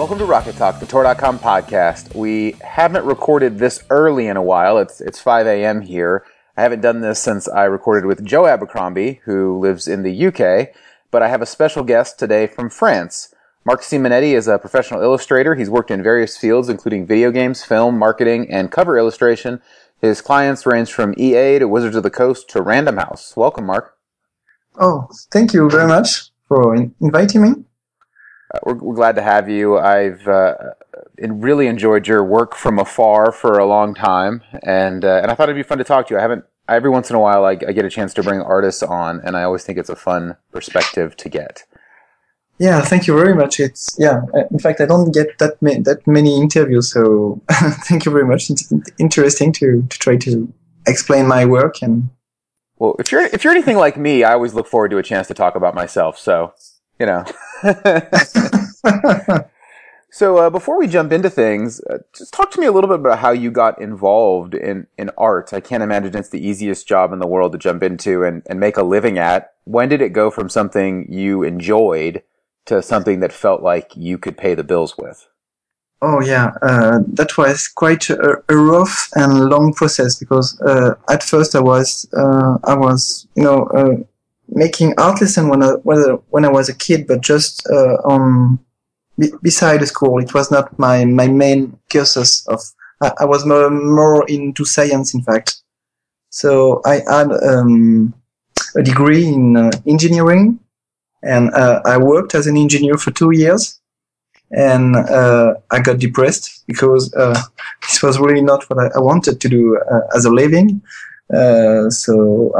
Welcome to Rocket Talk, the Tor.com podcast. We haven't recorded this early in a while. It's 5 a.m. here. I haven't done this since I recorded with Joe Abercrombie, who lives in the UK, but I have a special guest today from France. Marc Simonetti is a professional illustrator. He's worked in various fields, including video games, film, marketing, and cover illustration. His clients range from EA to Wizards of the Coast to Random House. Welcome, Marc. Oh, thank you very much for inviting me. We're glad to have you. I've really enjoyed your work from afar for a long time, and I thought it'd be fun to talk to you. Every once in a while I get a chance to bring artists on, and I always think it's a fun perspective to get. Yeah, thank you very much. In fact, I don't get that many interviews, so thank you very much. It's interesting to try to explain my work. And well, if you're anything like me, I always look forward to a chance to talk about myself. So, you know. So before we jump into things, just talk to me a little bit about how you got involved in art. I can't imagine it's the easiest job in the world to jump into and make a living at. When did it go from something you enjoyed to something that felt like you could pay the bills with? Oh yeah, that was quite a rough and long process because at first I was making art lesson when I was a kid, but just beside the school. It was not my main cursus of. I was more into science, in fact. So I had a degree in engineering, and I worked as an engineer for 2 years. And I got depressed because this was really not what I wanted to do as a living. So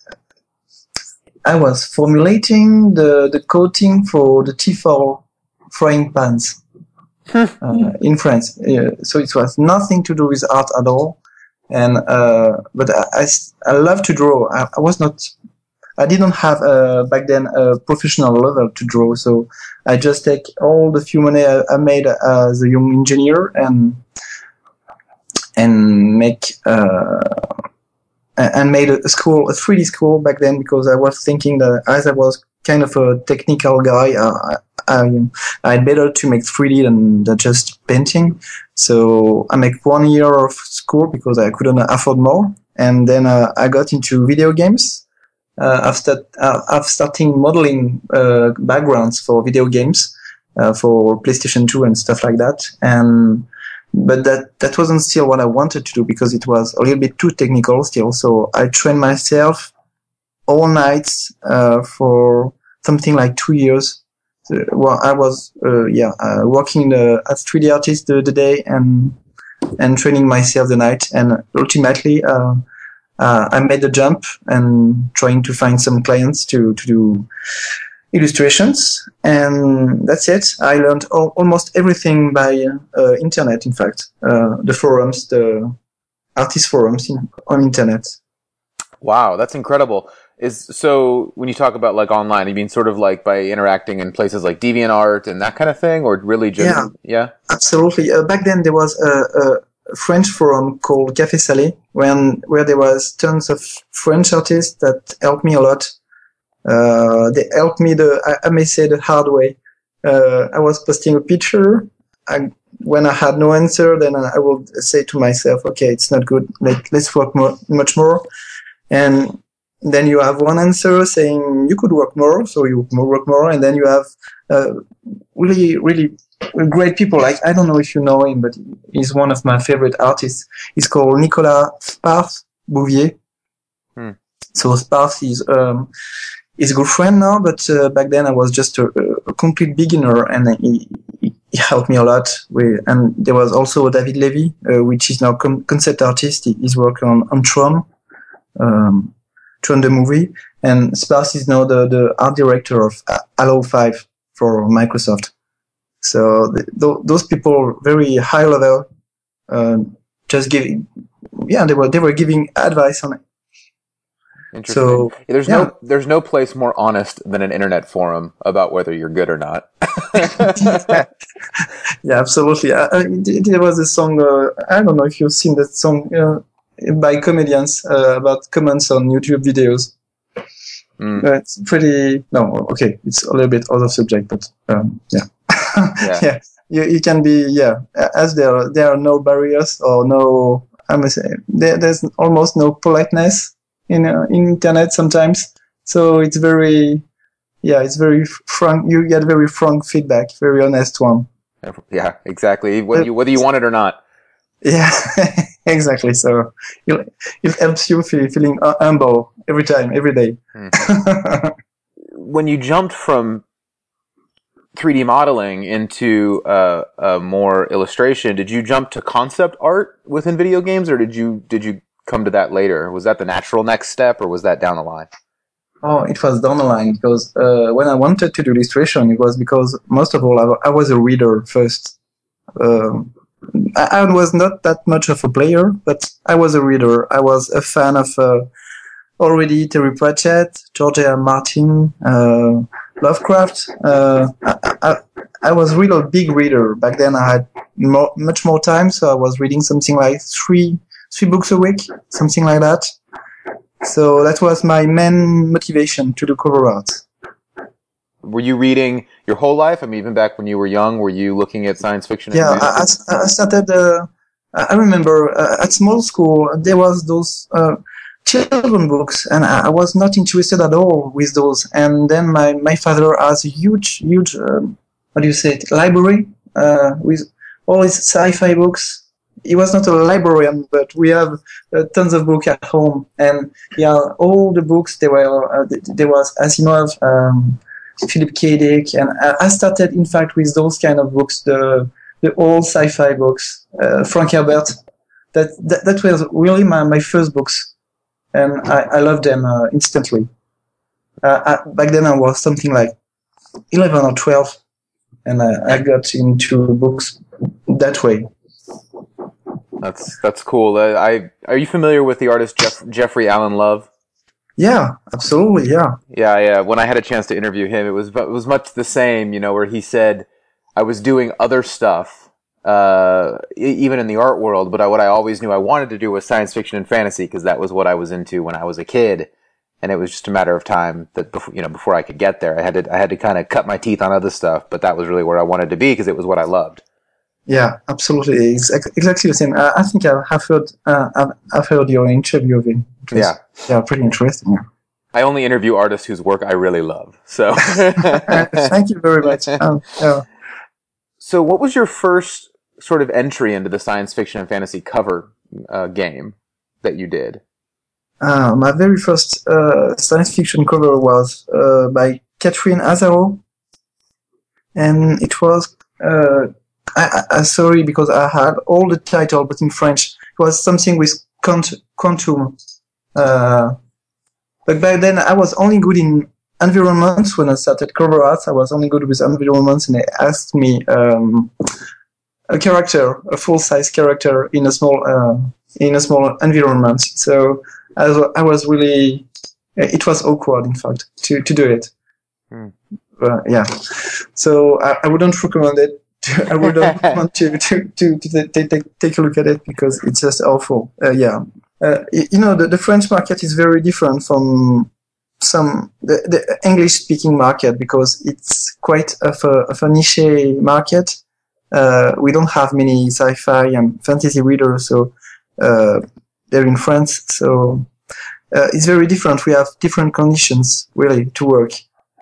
I was formulating the coating for the Tefal frying pans in France. So it was nothing to do with art at all. And but I love to draw. I didn't have back then a professional level to draw, so I just take all the few money I made as a young engineer and made a 3D school back then, because I was thinking that as I was kind of a technical guy, I'd better to make 3D than just painting. So I make 1 year of school because I couldn't afford more, and then I got into video games. I've started modeling backgrounds for video games for PlayStation 2 and stuff like that. But that wasn't still what I wanted to do because it was a little bit too technical still. So I trained myself all nights for something like 2 years. Well, I was working as 3D artist the day and training myself the night, and ultimately I made the jump and trying to find some clients to do illustrations, and that's it. I learned almost everything by internet. In fact, the forums, the artist forums on internet. Wow, that's incredible. So when you talk about like online, you mean sort of like by interacting in places like DeviantArt and that kind of thing, or really just yeah? Absolutely. Back then there was a French forum called Café Salé, where there was tons of French artists that helped me a lot. They helped me I may say the hard way. I was posting a picture. When I had no answer, then I would say to myself, okay, it's not good. Let's work much more. And then you have one answer saying you could work more, so you work more. And then you have really, really great people. Like, I don't know if you know him, but he's one of my favorite artists. He's called Nicolas Sparf-Bouvier. So Sparf is a good friend now, but back then I was just a complete beginner, and he helped me a lot. And there was also David Levy, which is now concept artist. He's working on Tron the movie, and Sparf is now the art director of Halo 5 for Microsoft. So those people, very high level, they were giving advice on it. Interesting. So there's no place more honest than an internet forum about whether you're good or not. Yeah, absolutely. There was a song. I don't know if you've seen that song by comedians about comments on YouTube videos. It's pretty. No, okay, it's a little bit out of subject, but yeah. Yeah. you can be, as there are no barriers or no, I must say, there's almost no politeness in internet sometimes. So it's very, it's very frank. You get very frank feedback, very honest one. Yeah, exactly. Whether you want it or not. Yeah, exactly. So it helps you feeling humble every time, every day. Mm-hmm. When you jumped from 3D modeling into more illustration, did you jump to concept art within video games, or did you come to that later? Was that the natural next step, or was that down the line? Oh, it was down the line because when I wanted to do illustration, it was because most of all I was a reader first. I was not that much of a player, but I was a reader. I was a fan of already Terry Pratchett, George R. R. Martin, Lovecraft. I was really a big reader. Back then I had much more time, so I was reading something like three books a week, something like that. So that was my main motivation to do cover art. Were you reading your whole life? I mean, even back when you were young, were you looking at science fiction? Yeah, I started. I remember at small school there was those children books, and I was not interested at all with those. And then my father has a huge how do you say it, library with all his sci-fi books. He was not a librarian, but we have tons of books at home, and all the books there was Asimov, Philip K. Dick, and I started in fact with those kind of books, the old sci-fi books, Frank Herbert. That was really my first books, and I loved them instantly. Back then I was something like 11 or 12, and I got into books that way. That's cool. Are you familiar with the artist Jeffrey Allen Love? Yeah, absolutely. Yeah. Yeah. When I had a chance to interview him, it was much the same. Where he said, I was doing other stuff, even in the art world, but what I always knew I wanted to do was science fiction and fantasy, because that was what I was into when I was a kid, and it was just a matter of time that before I could get there. I had to kind of cut my teeth on other stuff, but that was really where I wanted to be because it was what I loved. Yeah, absolutely, exactly the same. I think I've heard your interview of him. Yeah, pretty interesting. Yeah. I only interview artists whose work I really love. So thank you very much. Yeah. So, what was your first sort of entry into the science fiction and fantasy cover game that you did? My very first science fiction cover was by Catherine Azaro, and it was. Sorry, because I had all the title, but in French. It was something with quantum. But back then, I was only good in environments. When I started cover art, I was only good with environments, and they asked me a full-size character in a small environment. So I was really. It was awkward, in fact, to do it. Yeah. So I wouldn't recommend it. I wouldn't want to take a look at it because it's just awful. The French market is very different from the English speaking market because it's quite of a niche market. We don't have many sci-fi and fantasy readers, so they're in France. So it's very different. We have different conditions really to work.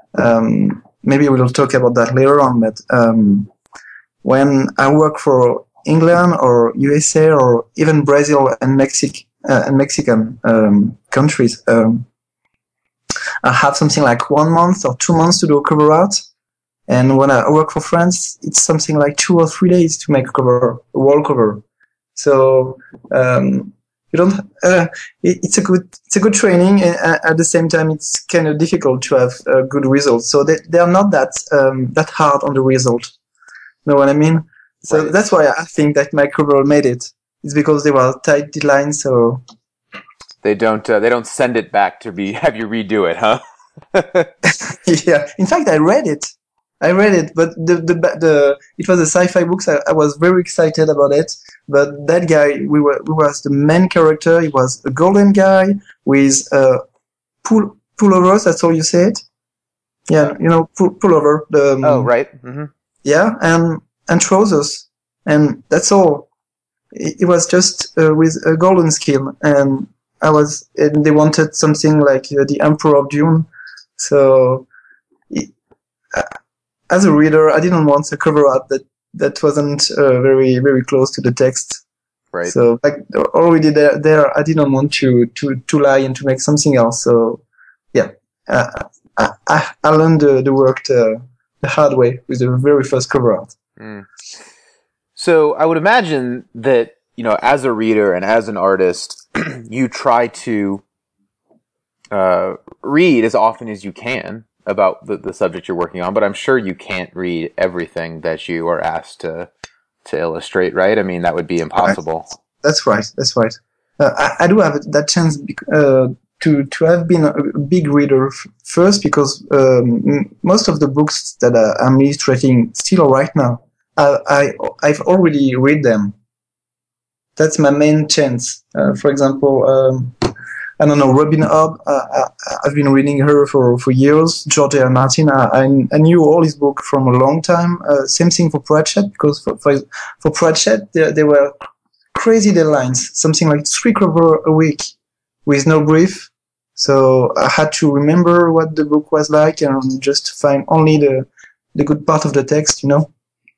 Maybe we'll talk about that later on, but. When I work for England or USA or even Brazil and Mexican countries, I have something like 1 month or 2 months to do cover art. And when I work for France, it's something like 2 or 3 days to make a wall cover. So it's a good training. And at the same time, it's kind of difficult to have good results. So they are not that hard on the result. Know what I mean? So right. That's why I think that my cover made it. It's because they were tight deadlines, so they don't send it back to have you redo it, huh? Yeah. In fact, I read it, but it was a sci-fi book. So I was very excited about it. But that guy, we was the main character. He was a golden guy with pullovers. That's how you say it. Yeah, pullover. Oh, right. Mm-hmm. Yeah, and and trousers, and that's all. It was just with a golden skin, and they wanted something like the Emperor of Dune. So, as a reader, I didn't want a cover art that wasn't very, very close to the text. Right. So, like already there, I didn't want to lie and to make something else. So, yeah, I learned the work the hard way with the very first cover art. Mm. So I would imagine that, as a reader and as an artist, you try to read as often as you can about the subject you're working on, but I'm sure you can't read everything that you are asked to illustrate, right? I mean, that would be impossible. Right. That's right. I do have that chance to have been a big reader first, because most of the books that I'm illustrating still right now, I've already read them. That's my main chance. For example, I don't know, Robin Hobb. I've been reading her for years. George R. R. Martin. I knew all his books from a long time. Same thing for Pratchett, because for Pratchett there were crazy deadlines, something like 3 covers a week with no brief. So I had to remember what the book was like and just find only the good part of the text, Wow.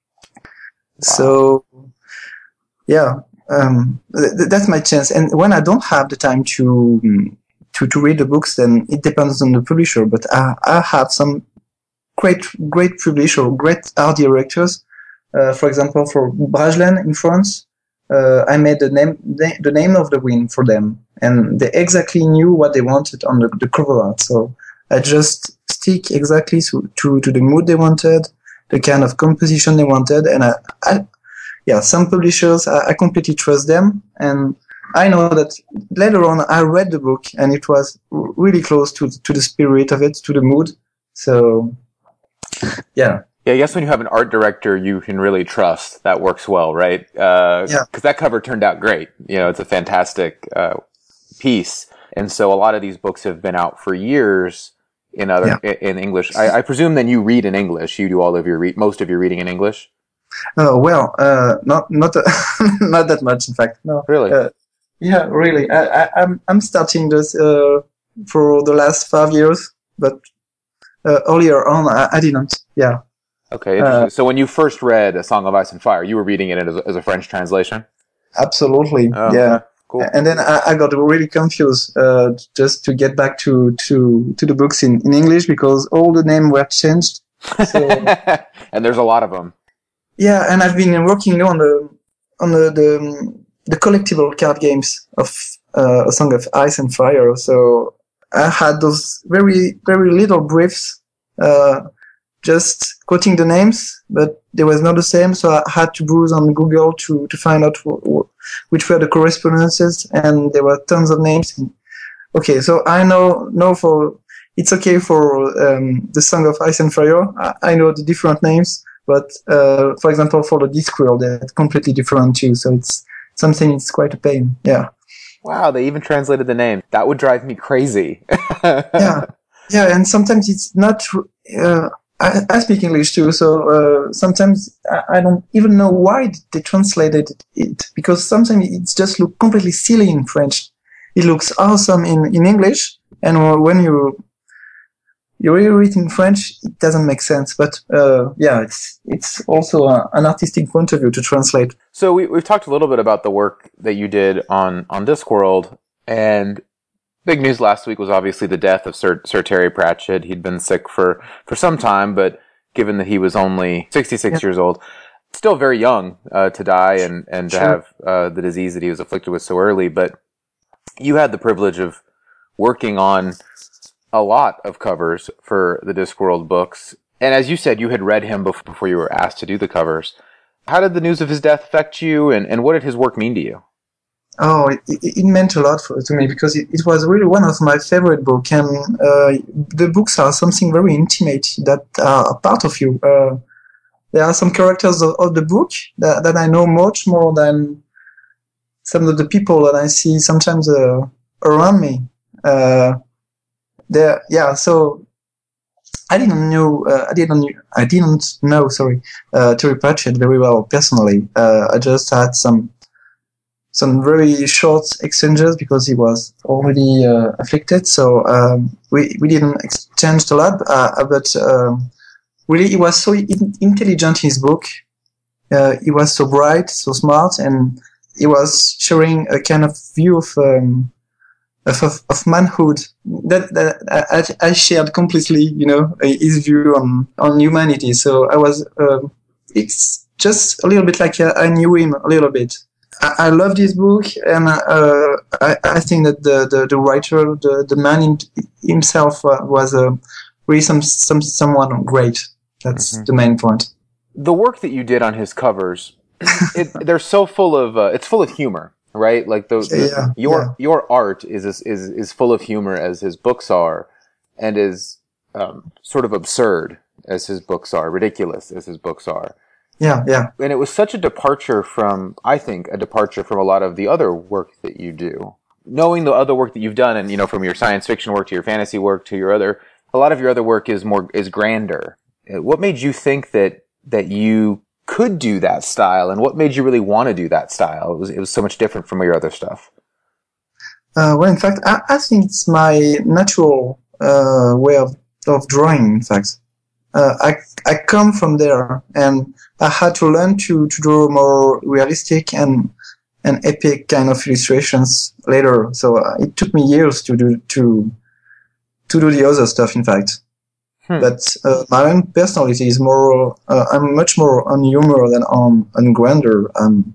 So, yeah, that's my chance. And when I don't have the time to read the books, then it depends on the publisher. But I have some great publisher, great art directors. For example, for Brajlin in France, I made the name of the wind for them, and they exactly knew what they wanted on the cover art. So I just stick exactly to the mood they wanted, the kind of composition they wanted, and some publishers I completely trust them, and I know that later on I read the book and it was really close to the spirit of it, to the mood. So yeah. Yeah, I guess when you have an art director you can really trust, that works well, right? Because that cover turned out great. It's a fantastic piece. And so a lot of these books have been out for years in English. I presume then you read in English. You do all of your most of your reading in English? Not not that much, in fact. No. Really? Yeah, really. I'm starting this for the last 5 years, but earlier on I didn't. Yeah. Okay, interesting. So when you first read A Song of Ice and Fire, you were reading it as a French translation? Absolutely, oh, yeah. Okay. Cool. And then I got really confused just to get back to the books in English, because all the names were changed. So, and there's a lot of them. Yeah, and I've been working on the collectible card games of A Song of Ice and Fire. So I had those very, very little briefs, just quoting the names, but they was not the same. So I had to browse on Google to find out which were the correspondences, and there were tons of names. Okay, so I know it's okay for the Song of Ice and Fire. I know the different names, but for example, for the Discworld, they're completely different too. So it's quite a pain. Yeah. Wow, they even translated the name. That would drive me crazy. Yeah, and sometimes it's not. I speak English too, so sometimes I don't even know why they translated it, because sometimes it just looks completely silly in French. It looks awesome in English, and when you read it in French, it doesn't make sense. But it's also an artistic point of view to translate. So we've talked a little bit about the work that you did on Discworld, and big news last week was obviously the death of Sir Terry Pratchett. He'd been sick for some time, but given that he was only 66 years old, still very young to die and to have the disease that he was afflicted with so early. But you had the privilege of working on a lot of covers for the Discworld books. And as you said, you had read him before you were asked to do the covers. How did the news of his death affect you, and what did his work mean to you? Oh, it meant a lot to me, because it was really one of my favorite books, and the books are something very intimate that are a part of you. There are some characters of the book that I know much more than some of the people that I see sometimes around me. So I didn't know. Sorry, Terry Pratchett very well personally. I just had some very short exchanges because he was already afflicted. So we didn't exchange a lot. But really, he was so intelligent in his book. He was so bright, so smart, and he was sharing a kind of view of manhood that I shared completely, his view on humanity. So I was, it's just a little bit like I knew him a little bit. I loved his book, and I think that the writer, the man himself was really someone great. That's the main point. The work that you did on his covers, they're so full of, it's full of humor. Right, like your art is full of humor as his books are, and is sort of absurd as his books are, ridiculous as his books are. Yeah. And it was such a departure from, I think, a lot of the other work that you do. Knowing the other work that you've done, and from your science fiction work to your fantasy work to a lot of your other work is grander. What made you think that you could do that style, and what made you really want to do that style? It was so much different from your other stuff. Well, in fact, I think it's my natural way of drawing. In fact, I come from there, and I had to learn to draw more realistic and epic kind of illustrations later. So it took me years to do the other stuff. In fact. But my own personality is more. I'm much more on humor than on grandeur.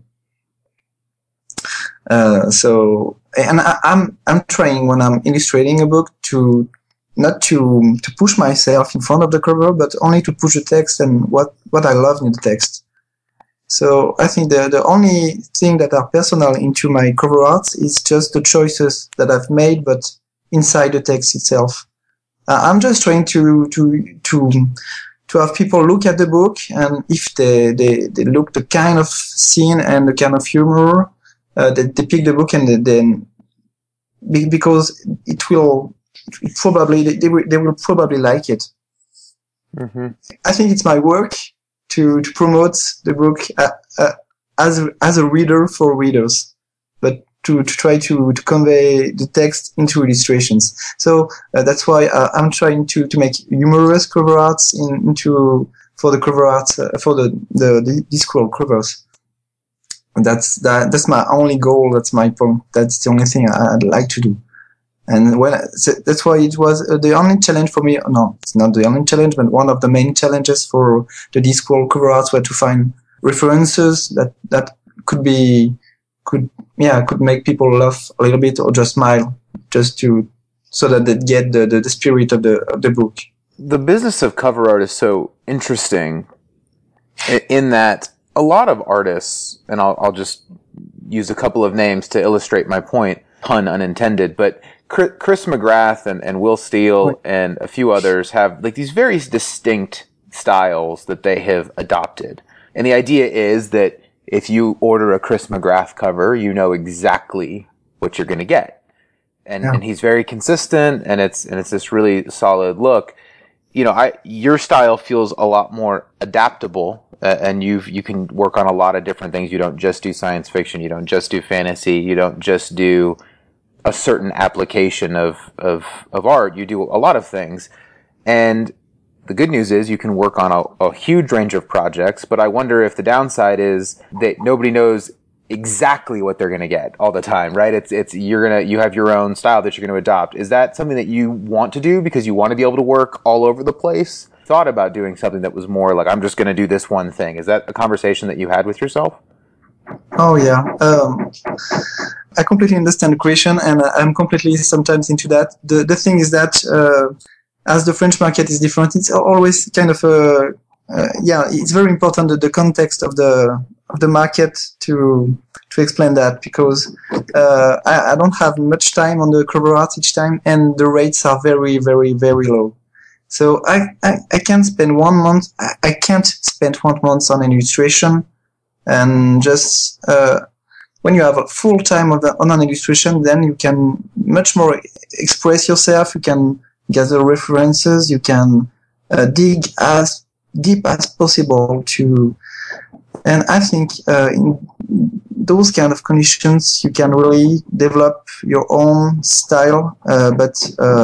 So, and I'm trying when I'm illustrating a book to not to push myself in front of the cover, but only to push the text and what I love in the text. So I think the only thing that are personal into my cover art is just the choices that I've made, but inside the text itself. I'm just trying to have people look at the book, and if they look the kind of scene and the kind of humor, they pick the book, and then because they will probably like it. Mm-hmm. I think it's my work to promote the book as a reader for readers, but to try to convey the text into illustrations. So that's why I'm trying to make humorous cover arts for the cover art for the Discworld covers. And that's my only goal. That's my point. That's the only thing I'd like to do. And that's why it was the only challenge for me. No, it's not the only challenge, but one of the main challenges for the Discworld cover arts were to find references that could make people laugh a little bit or just smile, so that they get the spirit of the book. The business of cover art is so interesting in that a lot of artists, and I'll just use a couple of names to illustrate my point, pun unintended, but Chris McGrath and Will Steele and a few others have like these very distinct styles that they have adopted. And the idea is that if you order a Chris McGrath cover, you know exactly what you're going to get. And he's very consistent, and it's this really solid look. Your style feels a lot more adaptable, and you can work on a lot of different things. You don't just do science fiction. You don't just do fantasy. You don't just do a certain application of art. You do a lot of things. And the good news is you can work on a huge range of projects, but I wonder if the downside is that nobody knows exactly what they're going to get all the time, right? You have your own style that you're going to adopt. Is that something that you want to do because you want to be able to work all over the place? Thought about doing something that was more like, I'm just going to do this one thing. Is that a conversation that you had with yourself? Oh yeah. I completely understand the question, and I'm completely sometimes into that. The thing is that, as the French market is different, it's always kind of it's very important the context of the market to explain that, because I don't have much time on the cover art each time, and the rates are very, very, very low. So I can't spend 1 month. I can't spend 1 month on an illustration, and just when you have a full time on an illustration, then you can much more express yourself. You can gather references. You can dig as deep as possible and I think in those kind of conditions you can really develop your own style, but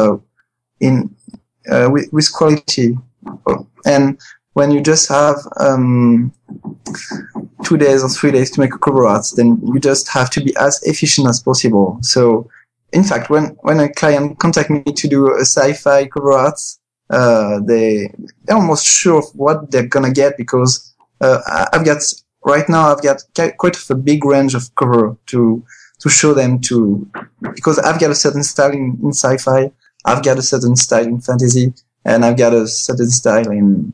with quality. And when you just have 2 days or 3 days to make a cover art, then you just have to be as efficient as possible. So, in fact, when a client contact me to do a sci-fi cover art, they're almost sure of what they're gonna get because I've got quite a big range of cover to show them because I've got a certain style in sci-fi, I've got a certain style in fantasy, and I've got a certain style in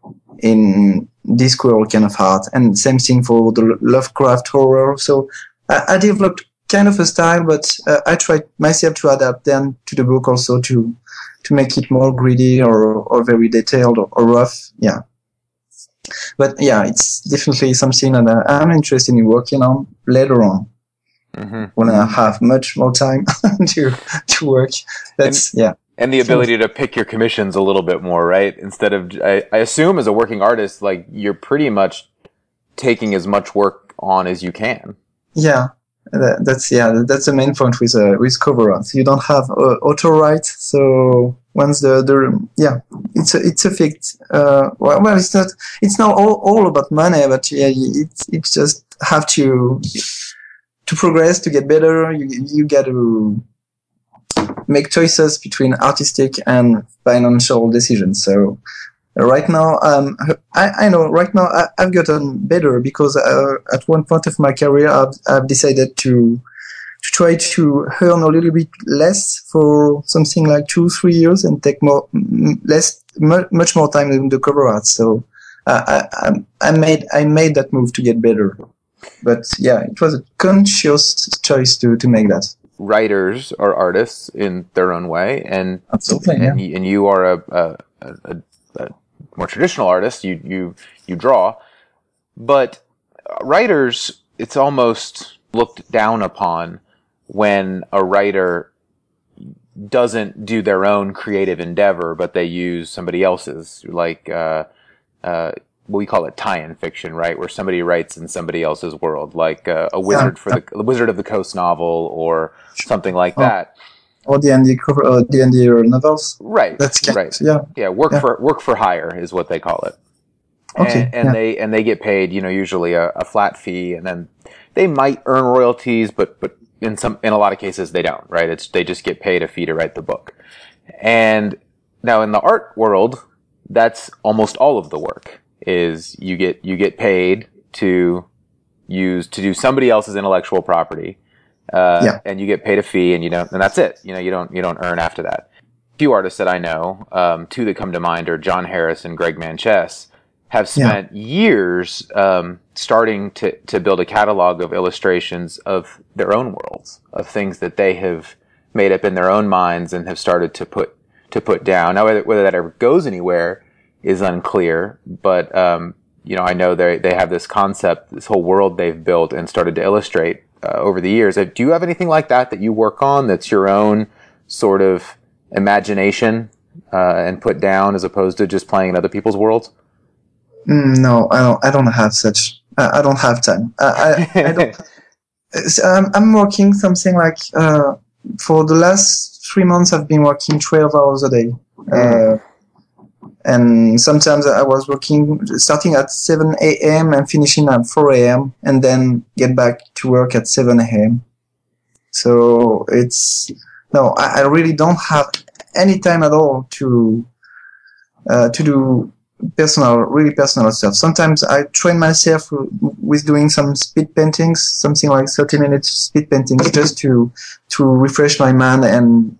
Discworld kind of art, and same thing for the Lovecraft horror. So I developed kind of a style, but I tried myself to adapt them to the book also to make it more gritty or very detailed or rough. Yeah. But yeah, it's definitely something that I'm interested in working on later on. Mm-hmm. When I have much more time to work. And the ability to pick your commissions a little bit more, right? Instead of, I assume as a working artist, like you're pretty much taking as much work on as you can. Yeah, that's the main point with cover art. You don't have auto right, so once it's a fixed. Well, it's not all about money, but yeah, it's just have to progress, to get better. You got to make choices between artistic and financial decisions. So right now, I know right now I've gotten better because at one point of my career I've decided to try to earn a little bit less for something like 2-3 years and take much more time in the cover art. So I made that move to get better. But yeah, it was a conscious choice to make that. Writers are artists in their own way, and absolutely, and you are a more traditional artist. You draw, but writers, it's almost looked down upon when a writer doesn't do their own creative endeavor, but they use somebody else's, like we call it tie-in fiction, right? Where somebody writes in somebody else's world, like a Wizard the Wizard of the Coast novel or something like that. Or D&D novels. Right. That's right. Yeah. Work for hire is what they call it. Okay. And they get paid, usually a flat fee, and then they might earn royalties, but in a lot of cases they don't, right? They just get paid a fee to write the book. And now in the art world, that's almost all of the work. Is you get paid to do somebody else's intellectual property, and you get paid a fee, and and that's it. You don't earn after that. A few artists that I know, two that come to mind are John Harris and Greg Manchess, have spent years starting to build a catalog of illustrations of their own worlds, of things that they have made up in their own minds and have started to put down. Now, whether that ever goes anywhere is unclear, but I know they have this concept, this whole world they've built and started to illustrate over the years. Do you have anything like that you work on that's your own sort of imagination and put down as opposed to just playing in other people's worlds? No, I don't have such. I don't have time. I don't. I'm working something like for the last 3 months I've been working 12 hours a day. And sometimes I was working, starting at 7 a.m. and finishing at 4 a.m. and then get back to work at 7 a.m. So I really don't have any time at all to do really personal stuff. Sometimes I train myself with doing some speed paintings, something like 30 minutes speed paintings, just to refresh my mind and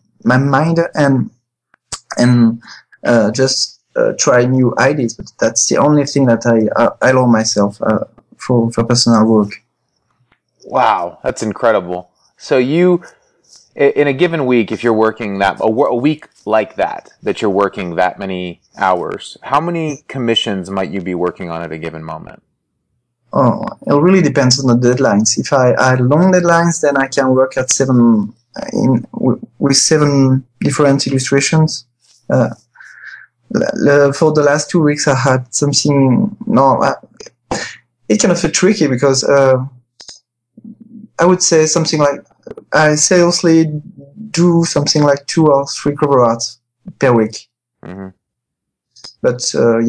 just try new ideas. But that's the only thing that I allow myself for personal work. Wow, that's incredible. So you, in a given week, if you're working a week like that you're working that many hours, how many commissions might you be working on at a given moment? Oh, it really depends on the deadlines. If I had long deadlines, then I can work at with 7 different illustrations. For the last 2 weeks, I had something. It's kind of tricky because I would say something like I seriously do something like 2 or 3 cover arts per week. Mm-hmm. But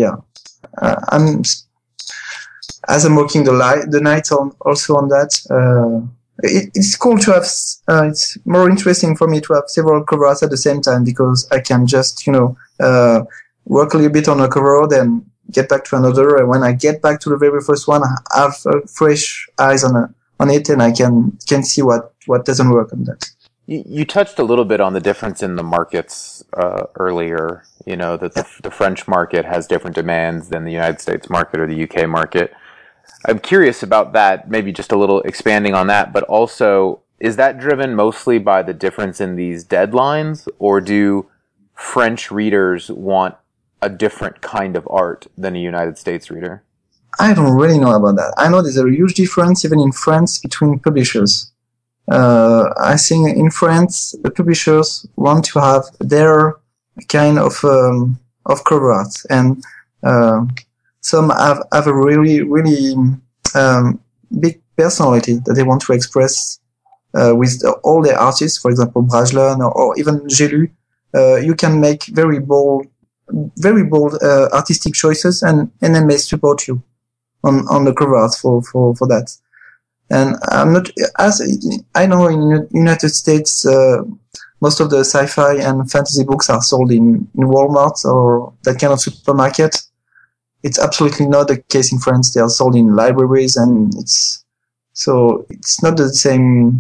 as I'm working the nights also on that. It's cool to have. It's more interesting for me to have several cover arts at the same time because I can just work a little bit on a cover, then get back to another. And when I get back to the very first one, I have fresh eyes on it, and I can see what doesn't work on that. You touched a little bit on the difference in the markets earlier. That the French market has different demands than the United States market or the UK market. I'm curious about that, maybe just a little expanding on that, but also, is that driven mostly by the difference in these deadlines, or do French readers want a different kind of art than a United States reader? I don't really know about that. I know there's a huge difference even in France between publishers. I think in France, the publishers want to have their kind of cover art, and some have a really, really big personality that they want to express with all their artists. For example, Brajlon or even J'ai Lu. You can make very bold artistic choices, and then they support you on the cover art for that. And I'm not, as I know in United States, most of the sci-fi and fantasy books are sold in Walmart or that kind of supermarket. It's absolutely not the case in France. They are sold in libraries, and it's not the same.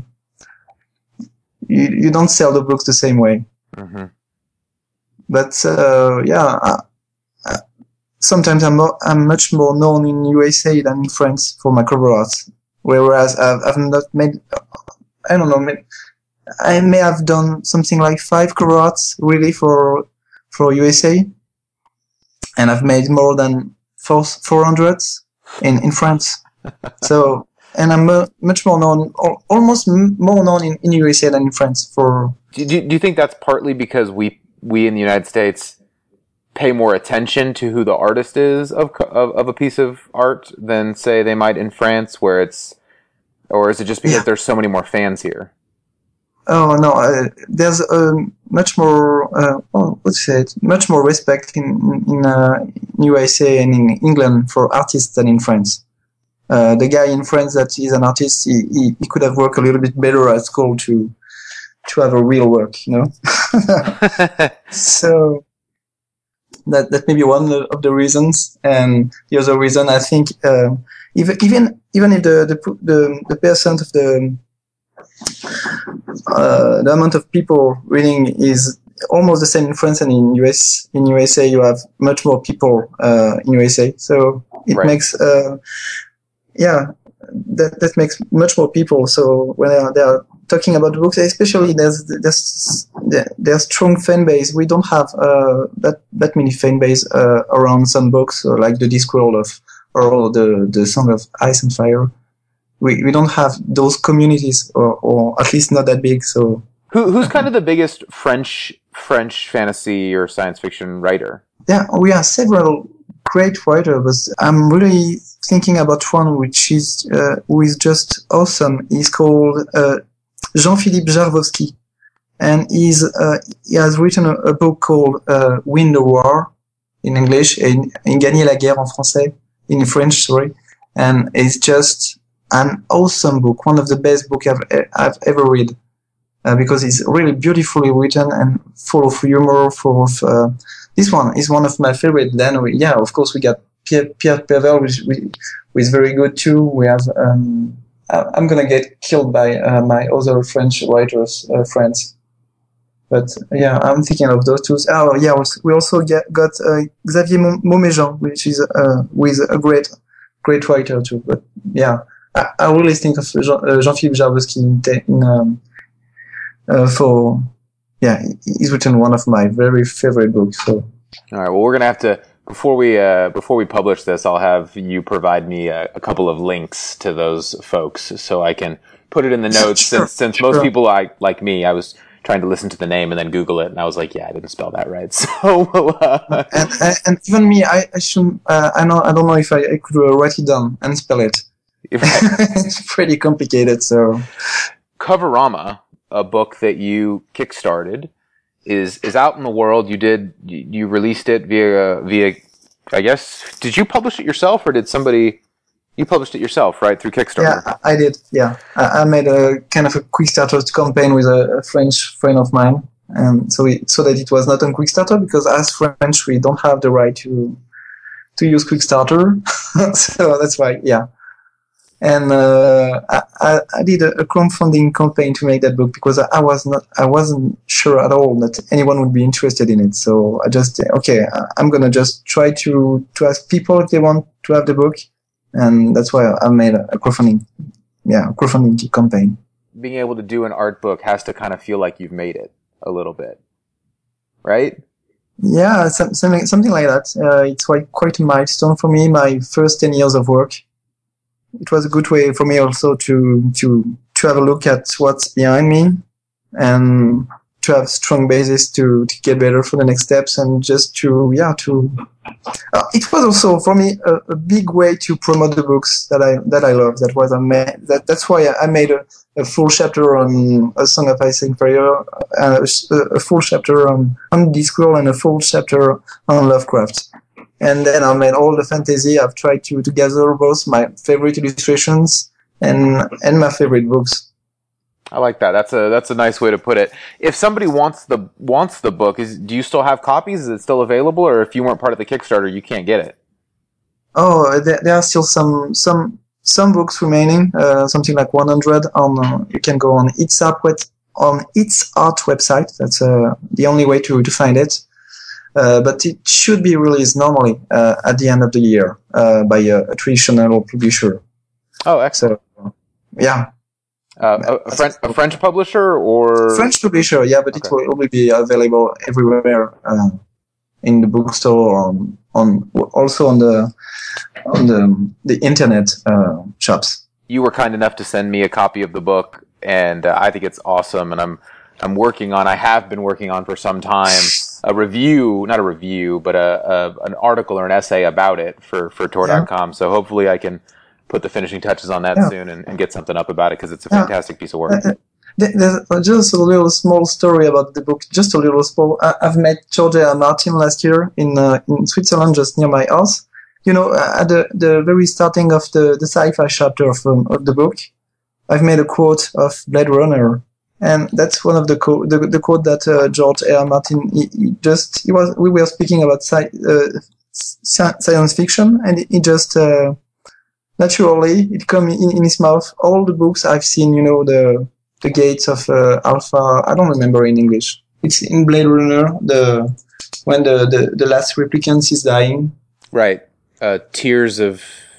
You don't sell the books the same way. Mm-hmm. But sometimes I'm much more known in USA than in France for my cover art. Whereas I've not made, I don't know, I may have done something like 5 cover arts really for USA, and I've made more than 400 in France. So, and I'm much more known, almost more known in USA than in France for. Do you think that's partly because we in the United States pay more attention to who the artist is of a piece of art than, say, they might in France, or is it just because there's so many more fans here? Oh no, there's much more much more respect in USA and in England for artists than in France. The guy in France that is an artist, he could have worked a little bit better at school to have a real work, So that may be one of the reasons, and the other reason I think even if the percent of the amount of people reading is almost the same in France and in USA you have much more people in USA, so it makes that makes much more people. So when they are talking about books, especially there's strong fan base. We don't have that many fan base around some books like the Discworld or the Song of Ice and Fire. We don't have those communities, or at least not that big. So who's kind of the biggest French fantasy or science fiction writer? Yeah, we have several great writers, but I'm really thinking about one who is just awesome. He's called Jean-Philippe Jarvowski, and he has written a book called Win the War in English, and Gagner la guerre en français, in French, sorry. And it's just an awesome book, one of the best books I've ever read, because it's really beautifully written and full of humor, this one is one of my favorite. Then of course we got Pierre Pervel, which is very good too. We have, I'm gonna get killed by my other French writers, friends. But I'm thinking of those two. Oh yeah, we also got Xavier Mauméjean, which is a great writer too. But I really think of Jean-Philippe Jarvowski he's written one of my very favorite books. So. All right. Well, we're gonna have to before we publish this, I'll have you provide me a couple of links to those folks so I can put it in the notes. Since most people like me, I was trying to listen to the name and then Google it, and I was like, yeah, I didn't spell that right. So, and even me, I should I don't know if I could write it down and spell it. It's pretty complicated. So, Coverama, a book that you kickstarted, is out in the world. You released it via I guess, did you publish it yourself or did somebody? You published it yourself, right, through Kickstarter? Yeah, I did. Yeah, I made a kind of a Kickstarter campaign with a French friend of mine, and so that it was not on Kickstarter, because as French we don't have the right to use Kickstarter, so that's why. Yeah, and I did a crowdfunding campaign to make that book, because I wasn't sure at all that anyone would be interested in it. So I just I'm gonna just try to ask people if they want to have the book. And that's why I made a crowdfunding campaign. Being able to do an art book has to kind of feel like you've made it a little bit, right? Yeah, something like that. It's quite a milestone for me. My first 10 years of work. It was a good way for me also to have a look at what's behind me, and to have strong basis to get better for the next steps, and just it was also for me a big way to promote the books that I love. That's why I made a full chapter on A Song of Ice and Fire, a full chapter on Discworld, and a full chapter on Lovecraft. And then I made all the fantasy. I've tried to gather both my favorite illustrations and my favorite books. I like that. That's a nice way to put it. If somebody wants the book, do you still have copies? Is it still available, or if you weren't part of the Kickstarter, you can't get it? Oh, there are still some books remaining. Something like 100 on. You can go on its art website. That's the only way to find it. But it should be released normally at the end of the year by a traditional publisher. Oh, excellent. So, yeah. A French publisher or French publisher, yeah, but okay. It will be available everywhere in the bookstore, also on the internet shops. You were kind enough to send me a copy of the book, and I think it's awesome. And I have been working on for some time not a review, but an article or an essay about it for Tor.com. So hopefully I can put the finishing touches on that soon and get something up about it, because it's a fantastic piece of work. There's just a little small story about the book. Just a little small. I've met George R. Martin last year in Switzerland, just near my house. At the very starting of the sci-fi chapter of the book, I've made a quote of Blade Runner, and that's one of the quote that George R. Martin. We were speaking about science fiction, and he just. Naturally, it come in his mouth. All the books I've seen, the Gates of Alpha. I don't remember in English. It's in Blade Runner. When the last replicant is dying. Right. Tears of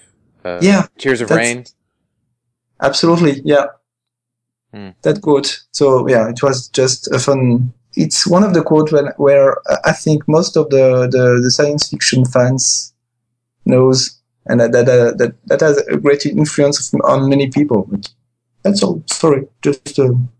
Rain. Absolutely, yeah. That quote. So yeah, it was just a fun. It's one of the quotes where I think most of the science fiction fans knows. And that has a great influence on many people. But that's all. Sorry, just.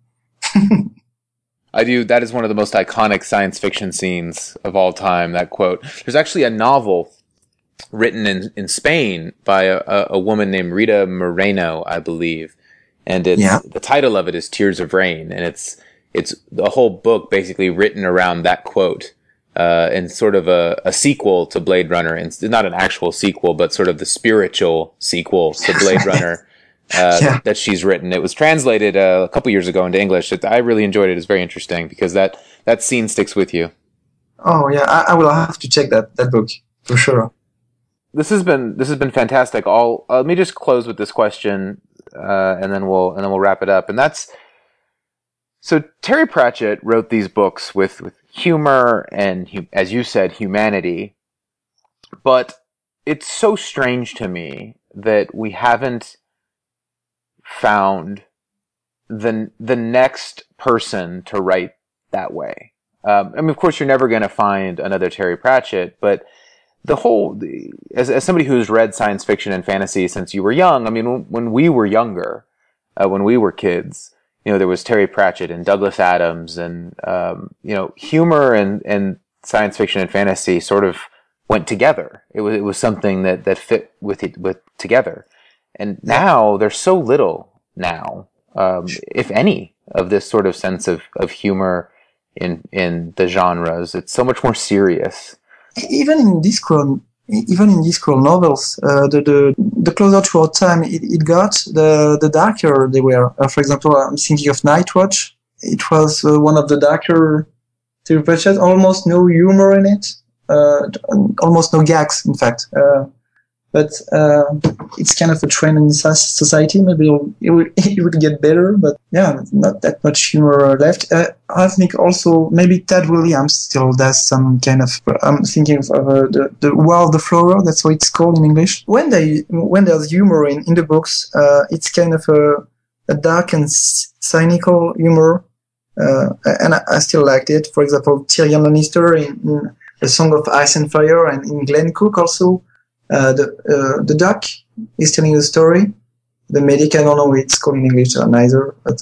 I do. That is one of the most iconic science fiction scenes of all time. That quote. There's actually a novel written in Spain by a woman named Rita Moreno, I believe, and the title of it is Tears of Rain, and it's the whole book basically written around that quote. And sort of a sequel to Blade Runner, and not an actual sequel, but sort of the spiritual sequel to Blade Runner that she's written. It was translated a couple years ago into English. I really enjoyed it. It's very interesting because that scene sticks with you. Oh yeah, I will have to check that book for sure. This has been fantastic. Let me just close with this question, and then we'll wrap it up. And that's so Terry Pratchett wrote these books with humor and, as you said, humanity. But it's so strange to me that we haven't found the next person to write that way. Of course, you're never going to find another Terry Pratchett, but as somebody who's read science fiction and fantasy since you were young, when we were younger, when we were kids, there was Terry Pratchett and Douglas Adams, and humor and science fiction and fantasy sort of went together. It was something that fit with together. And now there's so little now, if any, of this sort of sense of humor in the genres. It's so much more serious. Even in Discworld novels, the closer to our time it got, the darker they were. For example, I'm thinking of Nightwatch. It was one of the darker Terry Pratchett, almost no humor in it, almost no gags, in fact. But it's kind of a trend in society. Maybe it would get better, but yeah, not that much humor left. I think also maybe Ted Williams still does some kind of. I'm thinking of the War of the Flora. That's what it's called in English. When there's humor in the books, it's kind of a dark and cynical humor, and I still liked it. For example, Tyrion Lannister in A Song of Ice and Fire, and in Glenn Cook also. The duck is telling the story. The medic, I don't know what it's called in English neither, but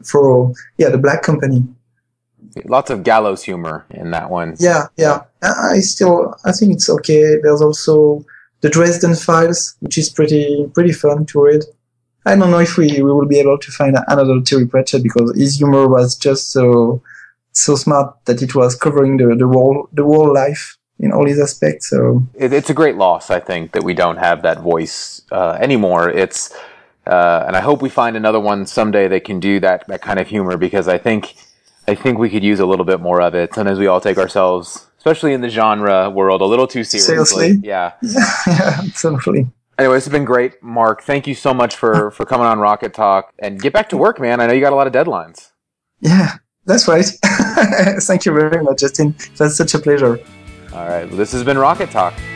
the Black Company. Lots of gallows humor in that one. Yeah. I think it's okay. There's also the Dresden Files, which is pretty fun to read. I don't know if we will be able to find another Terry Pratchett, because his humor was just so smart that it was covering the whole life in all these aspects. So it's a great loss, I think, that we don't have that voice anymore. It's and I hope we find another one someday that can do that kind of humor, because I think we could use a little bit more of it. Sometimes we all take ourselves, especially in the genre world, a little too seriously. Yeah, absolutely. Anyway, this has been great, Mark. Thank you so much for coming on Rocket Talk, and get back to work, man. I know you got a lot of deadlines. Yeah, that's right. Thank you very much, Justin. That's such a pleasure. All right. Well, this has been Rocket Talk.